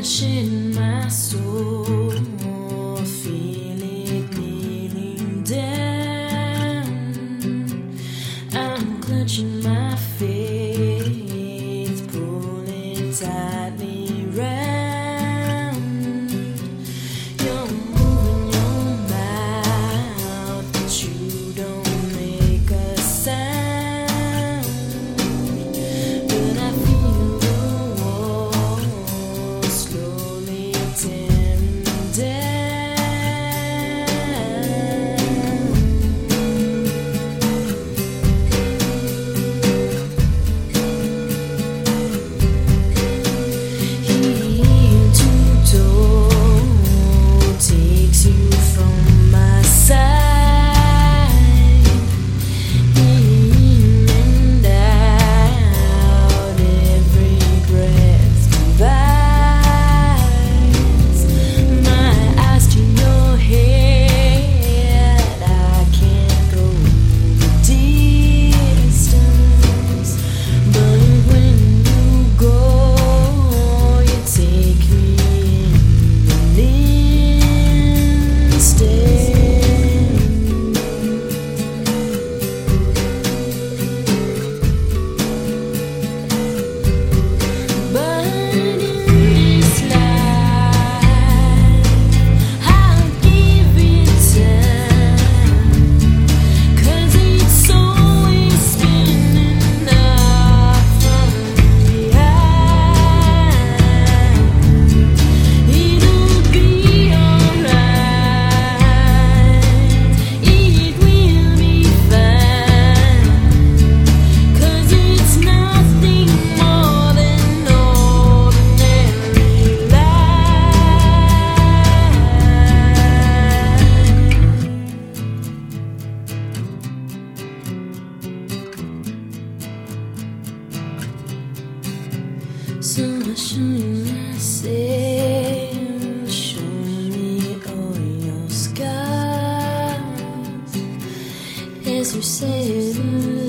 much in my soul, feel it kneeling down. I'm clutching my faith, pulling tightly round. You're moving your mouth, but you don't make a sound. But I feel the walls slowly tearing down. Heel to toe takes you from my side, in and out, every breath divides. My eyes to your head, I can't go the distance, but when you go, you take me in an instant. But in this life, I'll give it time, 'cause it's always spinning up from behind. It'll be alright, it will be fine, 'cause it's nothing more than ordinary life. So I show you myself, show me all your scars, as you say.